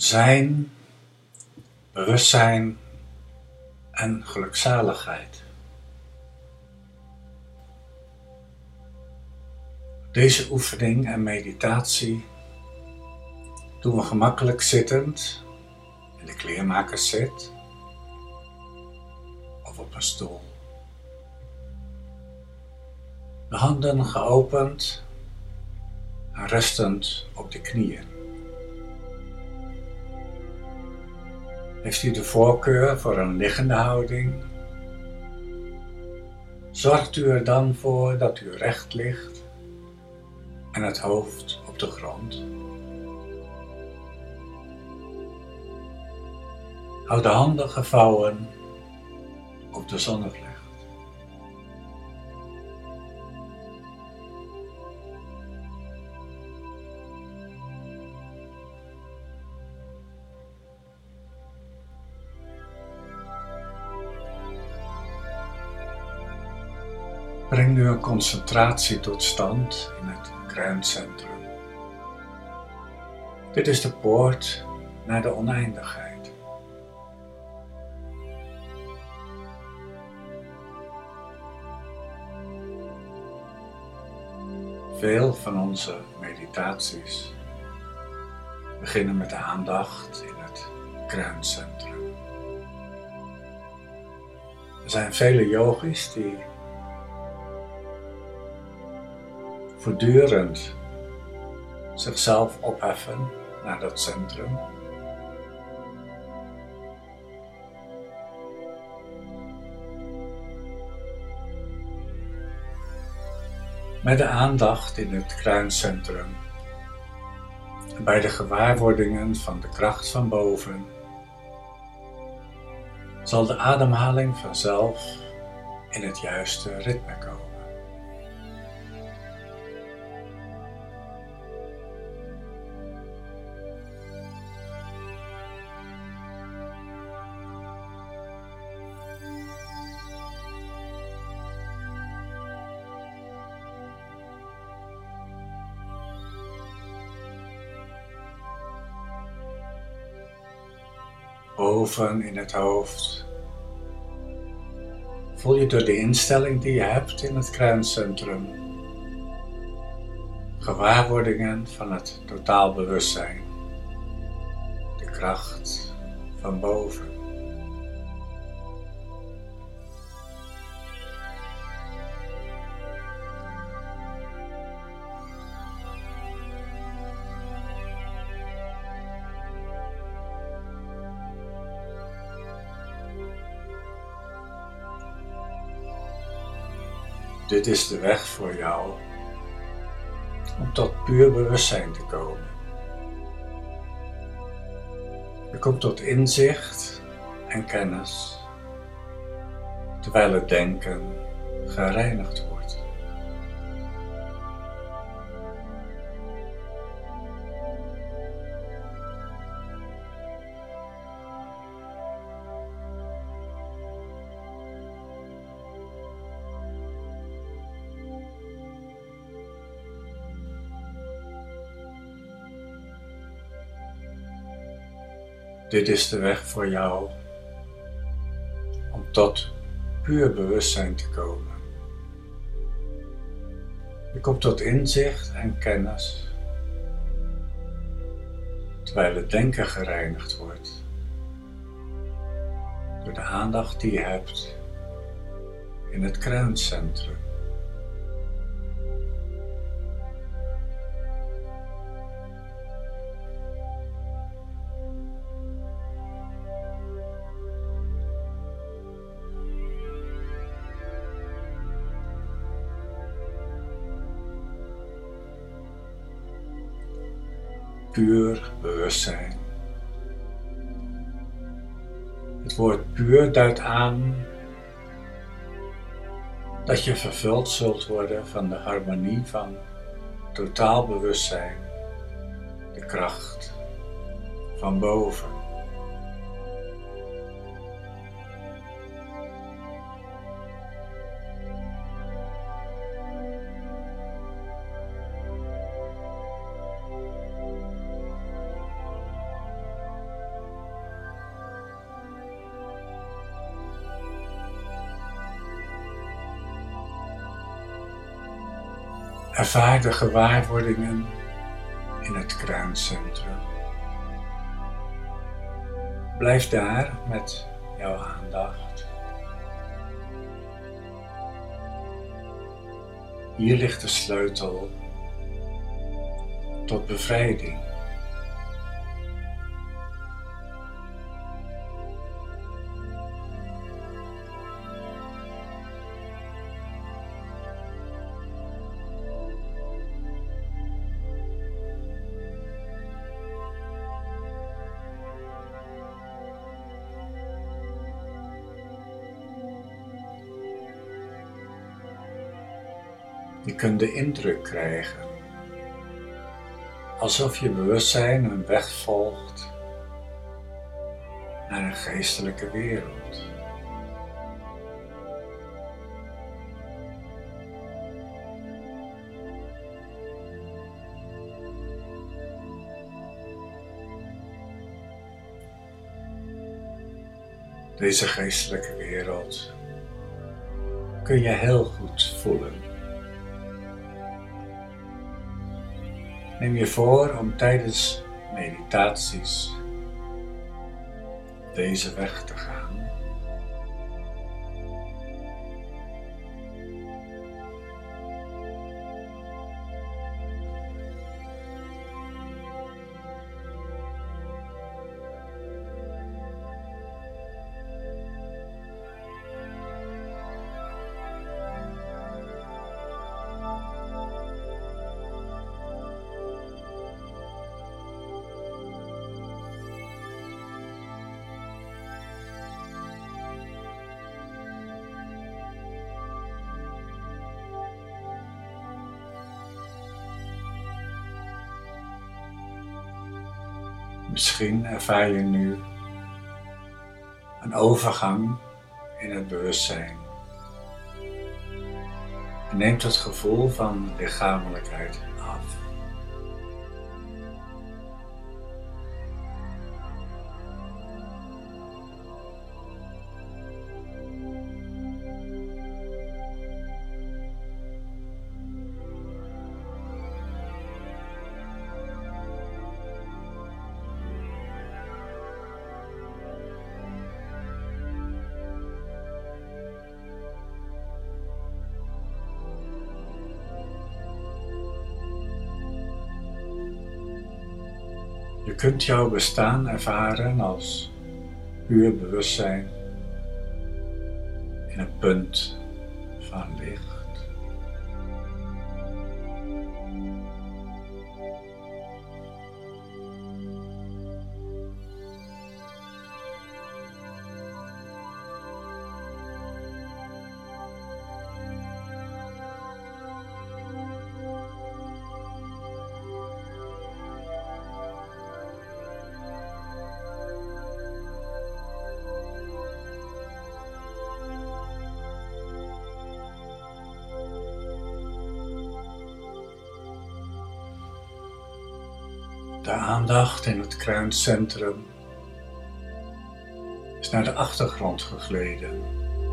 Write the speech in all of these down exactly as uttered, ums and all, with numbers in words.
Zijn, bewustzijn en gelukzaligheid. Deze oefening en meditatie doen we gemakkelijk zittend in de kleermakerszit of op een stoel. De handen geopend en rustend op de knieën. Heeft u de voorkeur voor een liggende houding? Zorgt u er dan voor dat u recht ligt en het hoofd op de grond. Houd de handen gevouwen op de zonnevlecht. Breng nu een concentratie tot stand in het kruincentrum. Dit is de poort naar de oneindigheid. Veel van onze meditaties beginnen met de aandacht in het kruincentrum. Er zijn vele yogis die voortdurend zichzelf opheffen naar dat centrum. Met de aandacht in het kruincentrum en bij de gewaarwordingen van de kracht van boven zal de ademhaling vanzelf in het juiste ritme komen. Boven in het hoofd voel je door de instelling die je hebt in het kruincentrum gewaarwordingen van het totaal bewustzijn, de kracht van boven. Dit is de weg voor jou om tot puur bewustzijn te komen. Je komt tot inzicht en kennis, terwijl het denken gereinigd wordt. Dit is de weg voor jou om tot puur bewustzijn te komen. Je komt tot inzicht en kennis, terwijl het denken gereinigd wordt door de aandacht die je hebt in het kruincentrum. Puur bewustzijn. Het woord puur duidt aan dat je vervuld zult worden van de harmonie van totaal bewustzijn, de kracht van boven. Ervaar de gewaarwordingen in het kruincentrum. Blijf daar met jouw aandacht. Hier ligt de sleutel tot bevrijding. Je kunt de indruk krijgen alsof je bewustzijn een weg volgt naar een geestelijke wereld. Deze geestelijke wereld kun je heel goed voelen. Neem je voor om tijdens meditaties deze weg te gaan. Misschien ervaar je nu een overgang in het bewustzijn. Je neemt het gevoel van lichamelijkheid af. Je kunt jouw bestaan ervaren als puur bewustzijn in een punt van licht. De aandacht in het kruincentrum is naar de achtergrond gegleden.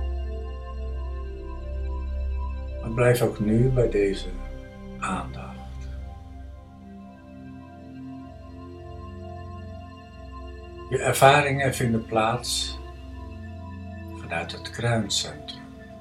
Maar blijf ook nu bij deze aandacht. Je ervaringen vinden plaats vanuit het kruincentrum.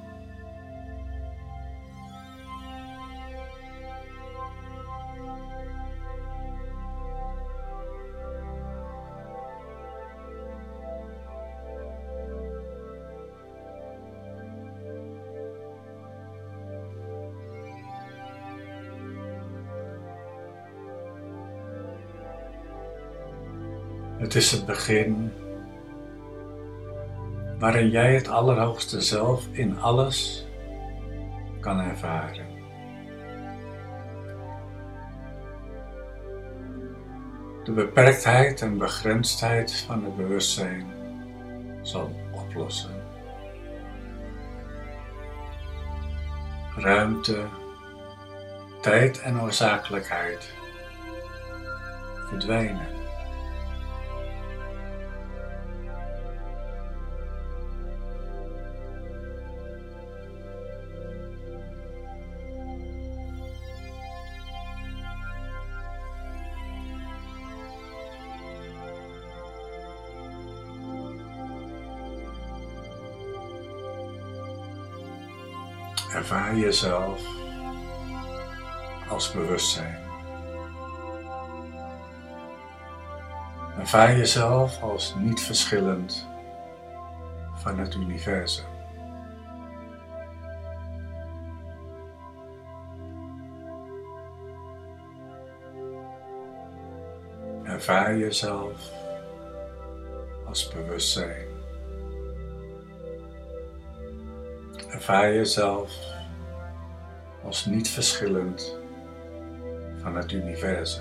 Het is het begin waarin jij het Allerhoogste Zelf in alles kan ervaren. De beperktheid en begrensdheid van het bewustzijn zal oplossen. Ruimte, tijd en oorzakelijkheid verdwijnen. Ervaar jezelf als bewustzijn. Ervaar jezelf als niet verschillend van het universum. Ervaar jezelf als bewustzijn. Ervaar jezelf als niet verschillend van het universum.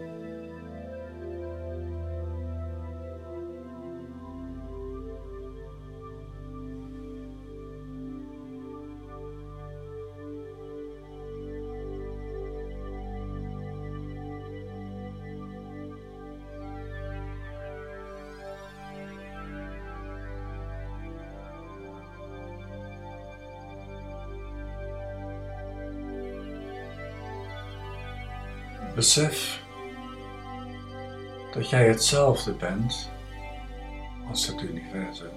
Besef dat jij hetzelfde bent als het universum.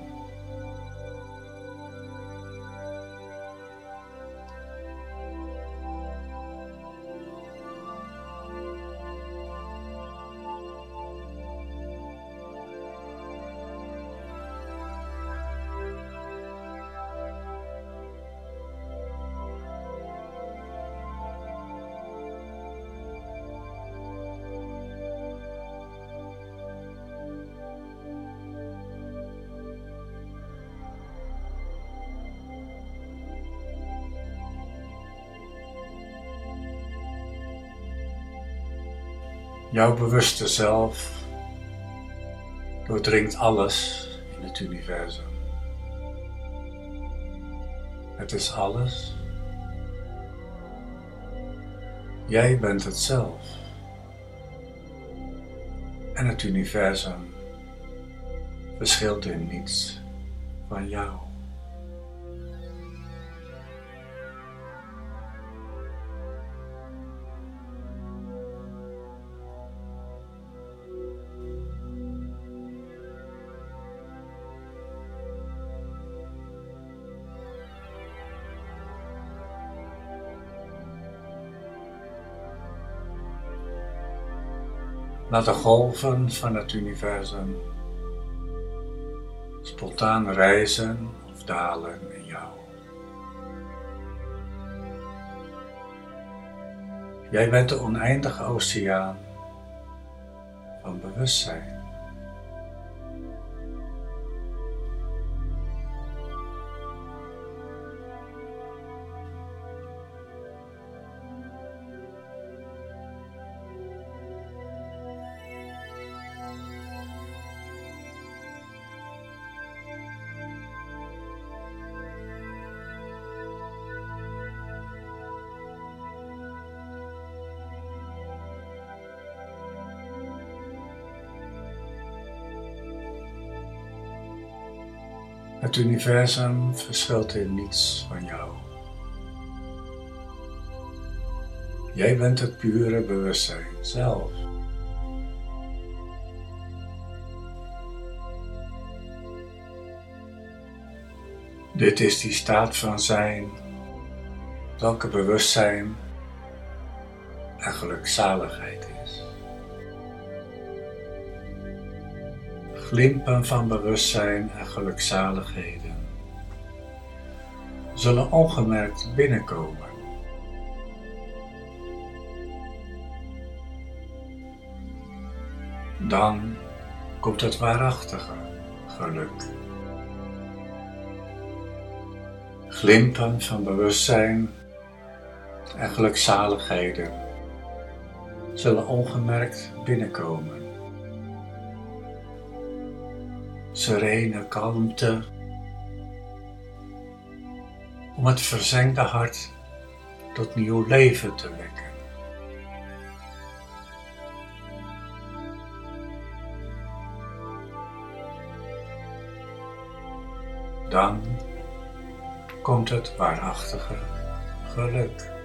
Jouw bewuste zelf doordringt alles in het universum. Het is alles. Jij bent het zelf. En het universum verschilt in niets van jou. Laat de golven van het universum spontaan rijzen of dalen in jou. Jij bent de oneindige oceaan van bewustzijn. Het universum verschilt in niets van jou. Jij bent het pure bewustzijn zelf. Dit is die staat van zijn, welke bewustzijn en gelukzaligheid is. Glimpen van bewustzijn en gelukzaligheden zullen ongemerkt binnenkomen. Dan komt het waarachtige geluk. Glimpen van bewustzijn en gelukzaligheden zullen ongemerkt binnenkomen. Serene kalmte om het verzengde hart tot nieuw leven te wekken. Dan komt het waarachtige geluk.